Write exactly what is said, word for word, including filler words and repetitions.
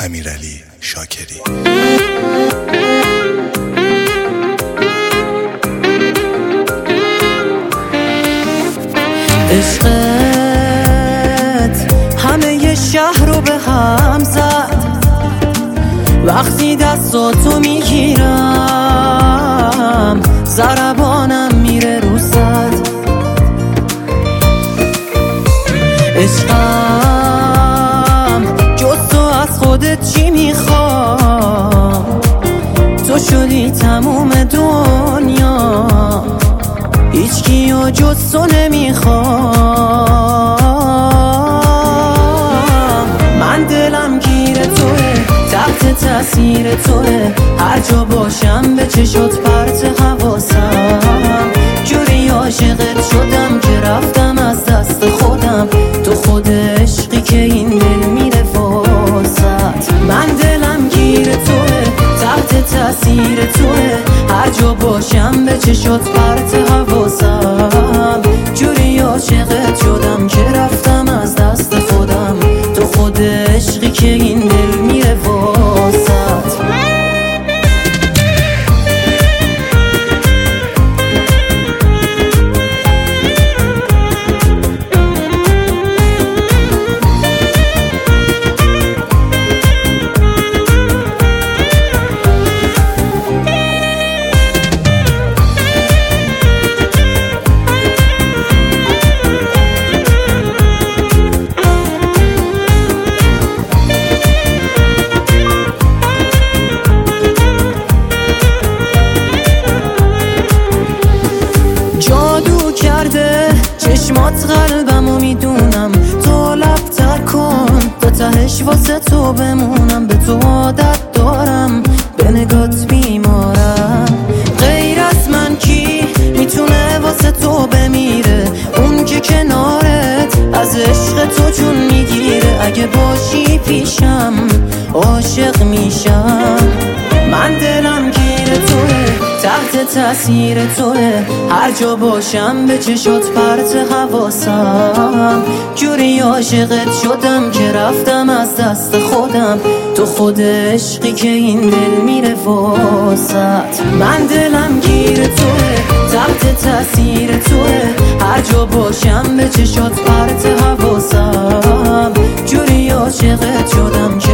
امیرعلی شاکری. عشقت همه ی شهر رو به هم زد، وقتی دستاتو میگیرم ضربانم میره رو صد. عشقم جز تو از خودت چی میخوام؟ تو شدی تموم دنیا، هیچ کیو جز تو نمیخوام. من دلم گیر توه، تحت تاثیر توه، هر جا باشم به چشات پرت حواسم. جوری عاشقت شدم که رفتم از دست خودم، تو خود عشقی که این دل میره واسط. من دلم گیر توه، تحت تاثیر توه، هر جا باشم به چشات پرت حواسم. جوری عاشقت شدم که رفتم از دست خودم، تو خود عشقی که این دل میره واسط. چشمات قلبمو میدونم، تو لبتر کن تا تهش واسه تو بمونم. به تو عادت دارم، به نگات بیمارم. غیر از من کی میتونه واسه تو بمیره؟ اون که کنارت از عشق تو جون میگیره. اگه باشی پیشم عاشق میشم. من دلم گیر توه، تحت تاثیر توه، هر جا باشم به چشات پرت حواسم. جوری عاشقت شدم که رفتم از دست خودم، تو خود عشقی که این دل میره واسط. من دلم گیر توه، تحت تاثیر توه، هر جا باشم به چشات پرت حواسم. جوری عاشقت شدم که